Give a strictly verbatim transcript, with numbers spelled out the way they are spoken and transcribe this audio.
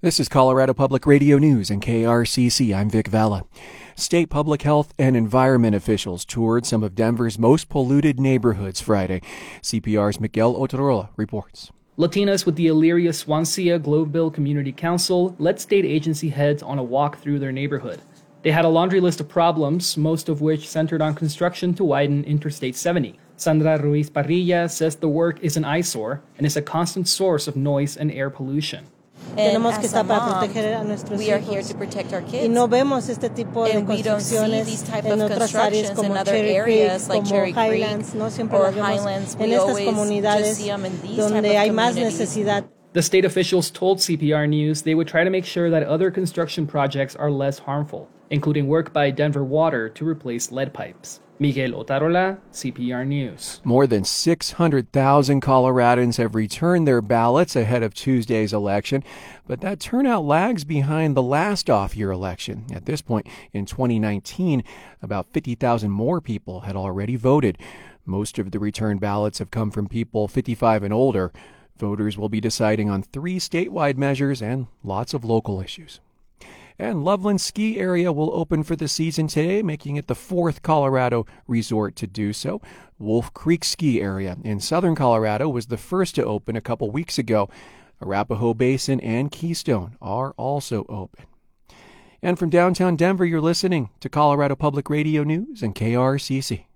This is Colorado Public Radio News and K R C C. I'm Vic Vela. State public health and environment officials toured some of Denver's most polluted neighborhoods Friday. C P R's Miguel Otorola reports. Latinas with the Elyria Swansea Globeville Community Council led state agency heads on a walk through their neighborhood. They had a laundry list of problems, most of which centered on construction to widen Interstate seventy. Sandra Ruiz Parrilla says the work is an eyesore and is a constant source of noise and air pollution. And as a mom, we are here to protect our kids. And we don't see these type of constructions in other areas like Cherry Creek or Highlands. We always just see them in these type of communities. The state officials told C P R News they would try to make sure that other construction projects are less harmful, including work by Denver Water to replace lead pipes. Miguel Otarola, C P R News. More than six hundred thousand Coloradans have returned their ballots ahead of Tuesday's election, but that turnout lags behind the last off-year election. At this point in twenty nineteen, about fifty thousand more people had already voted. Most of the returned ballots have come from people fifty-five and older. Voters will be deciding on three statewide measures and lots of local issues. And Loveland Ski Area will open for the season today, making it the fourth Colorado resort to do so. Wolf Creek Ski Area in southern Colorado was the first to open a couple weeks ago. Arapahoe Basin and Keystone are also open. And from downtown Denver, you're listening to Colorado Public Radio News and K R C C.